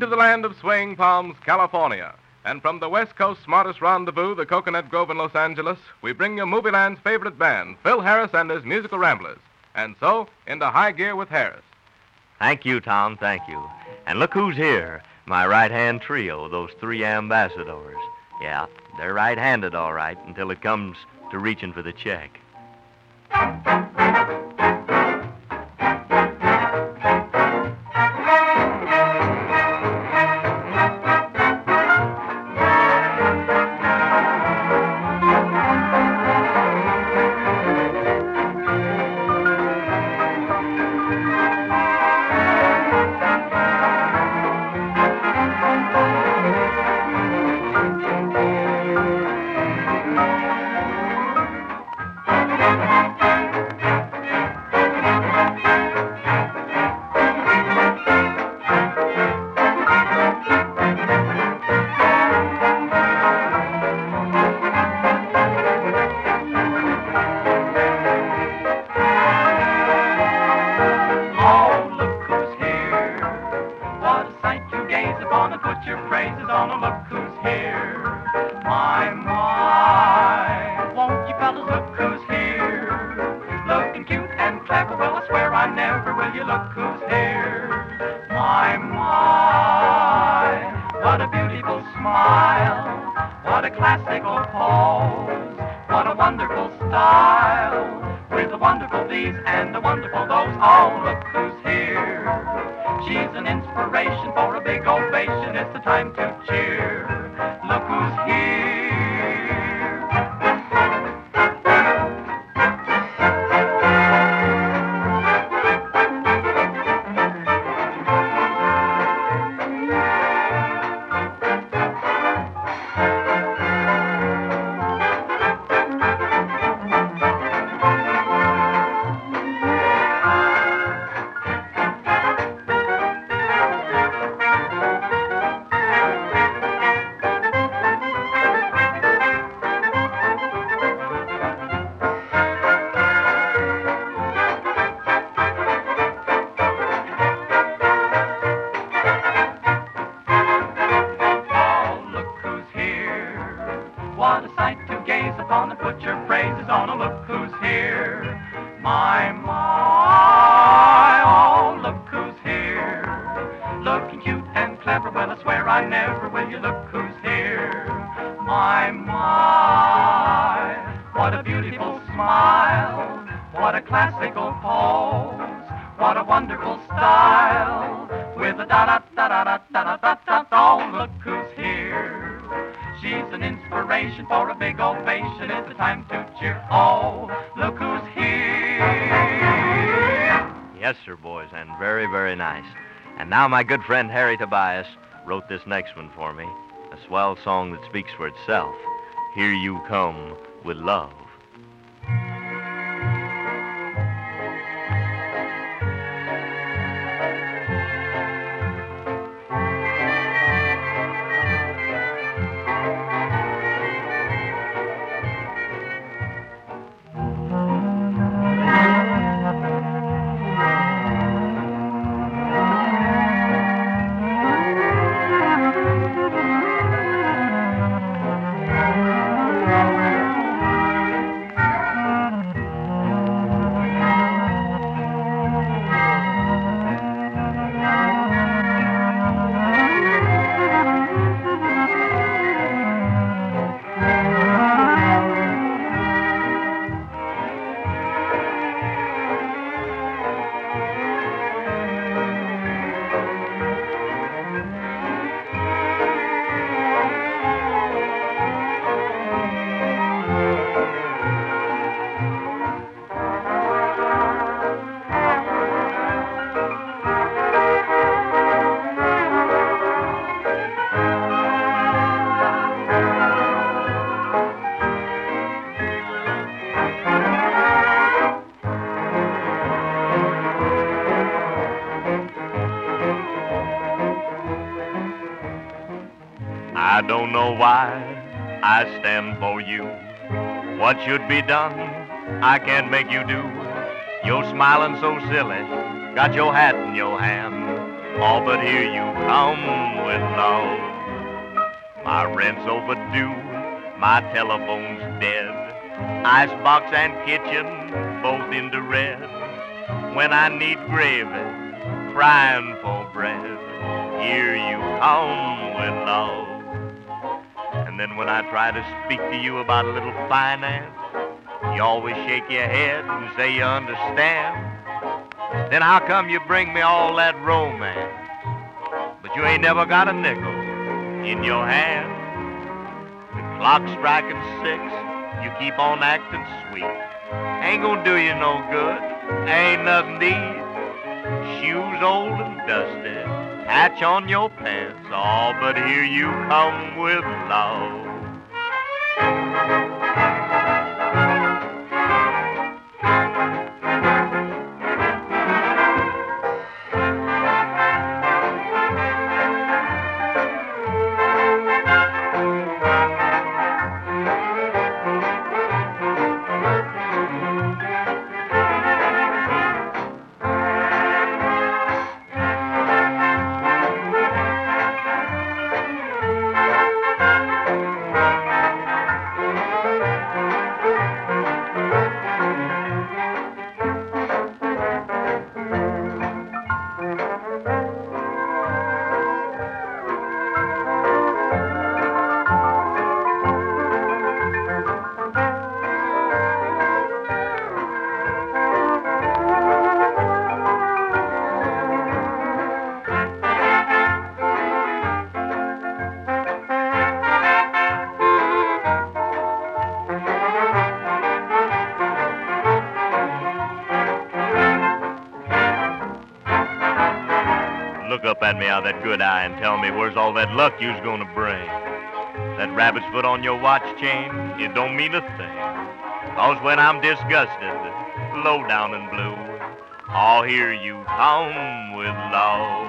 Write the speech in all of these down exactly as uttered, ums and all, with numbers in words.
to the land of swaying palms, California. And from the West Coast smartest rendezvous, the Coconut Grove in Los Angeles, we bring you Movie Land's favorite band, Phil Harris and his musical Ramblers. And so, into High Gear with Harris. Thank you, Tom, thank you. And look who's here, my right-hand trio, those three ambassadors. Yeah, they're right-handed, all right, until it comes to reaching for the check. Now my good friend Harry Tobias wrote this next one for me, a swell song that speaks for itself. Here You Come with Love. I don't know why I stand for you. What should be done, I can't make you do. You're smiling so silly, got your hat in your hand. Oh, but here you come with love. My rent's overdue, my telephone's dead. Icebox and kitchen, both into red. When I need gravy, crying for bread, here you come with love. And then when I try to speak to you about a little finance, you always shake your head and say you understand. Then how come you bring me all that romance, but you ain't never got a nickel in your hand? The clock's striking six, you keep on acting sweet. Ain't gonna do you no good, ain't nothing to eat. Shoes old and dusty, patch on your pants, all but here you come with love. Look up at me out of that good eye and tell me where's all that luck you's gonna bring. That rabbit's foot on your watch chain, it don't mean a thing. Cause when I'm disgusted, low down and blue, oh, here you come with love.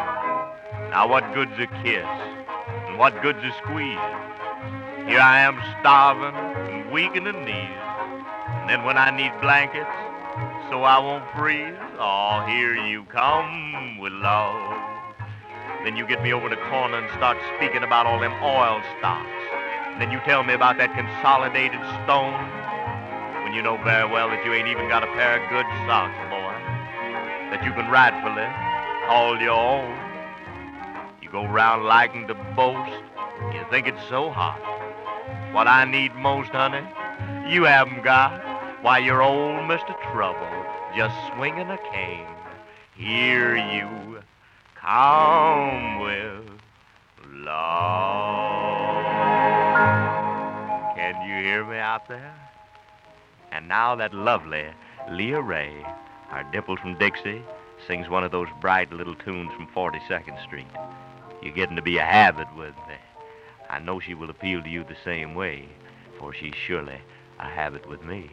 Now what good's a kiss, and what good's a squeeze? Here I am starving and weak in the knees. And then when I need blankets, so I won't freeze, oh, here you come with love. Then you get me over the corner and start speaking about all them oil stocks. And then you tell me about that consolidated stone, when you know very well that you ain't even got a pair of good socks, boy, that you can rightfully call your own. You go round liking to boast, you think it's so hot. What I need most, honey, you haven't got. Why, you're old Mister Trouble, just swinging a cane. Here you come with love. Can you hear me out there? And now that lovely Leah Ray, our Dimple from Dixie, sings one of those bright little tunes from forty-second Street. You're getting to be a habit with me. I know she will appeal to you the same way, for she's surely a habit with me.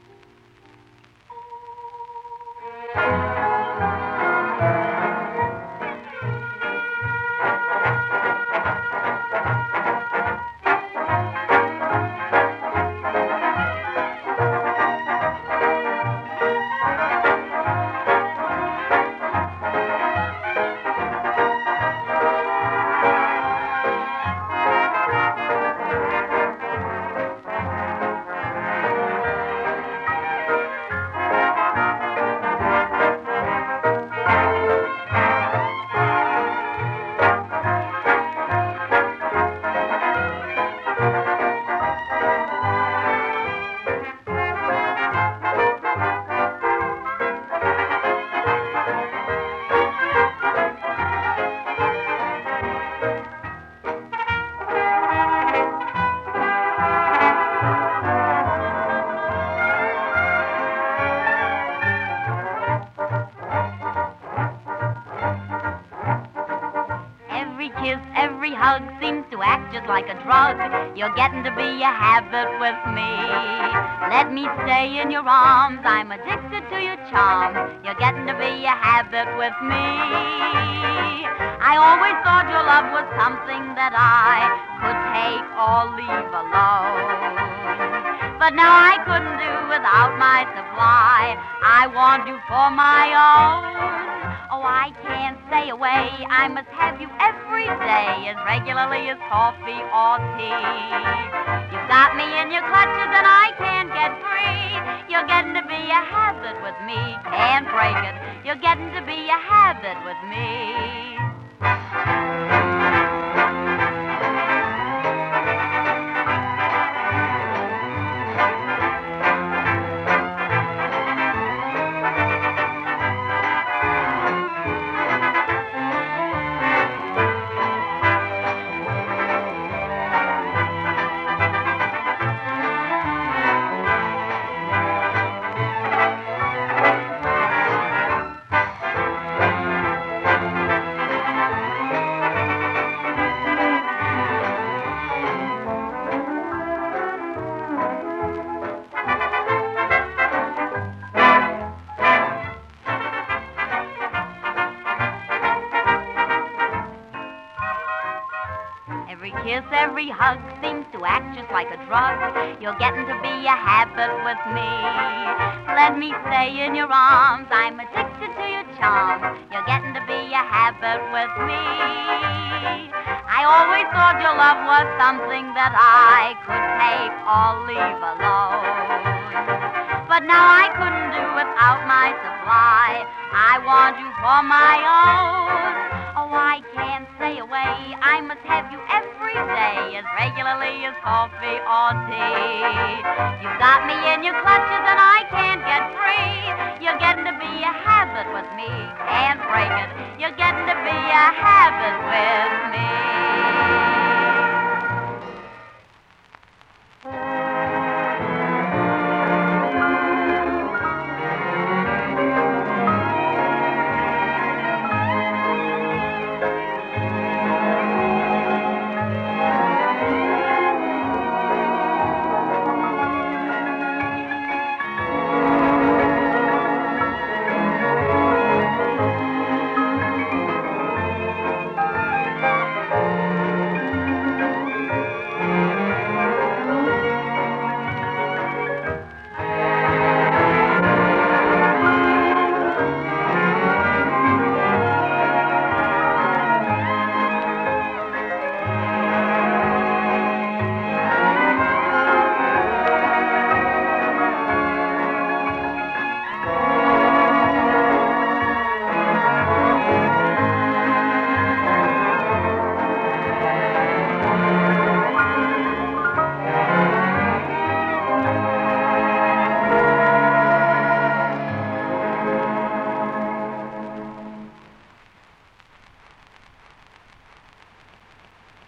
Every hug seems to act just like a drug. You're getting to be a habit with me. Let me stay in your arms, I'm addicted to your charm. You're getting to be a habit with me. I always thought your love was something that I could take or leave alone. But now I couldn't do without my supply. I want you for my own. Oh, Oh, I can't stay away. I must have you every day, as regularly as coffee or tea. You've got me in your clutches and I can't get free. You're getting to be a habit with me. Can't break it. You're getting to be a habit with me. Every kiss, every hug seems to act just like a drug. You're getting to be a habit with me. Let me stay in your arms. I'm addicted to your charms. You're getting to be a habit with me. I always thought your love was something that I could take or leave alone. But now I couldn't do without my supply. I want you for my own. Oh, I can't stay away. I must have you every day, as regularly as coffee or tea. You've got me in your clutches and I can't get free. You're getting to be a habit with me. Can't break it. You're getting to be a habit with me.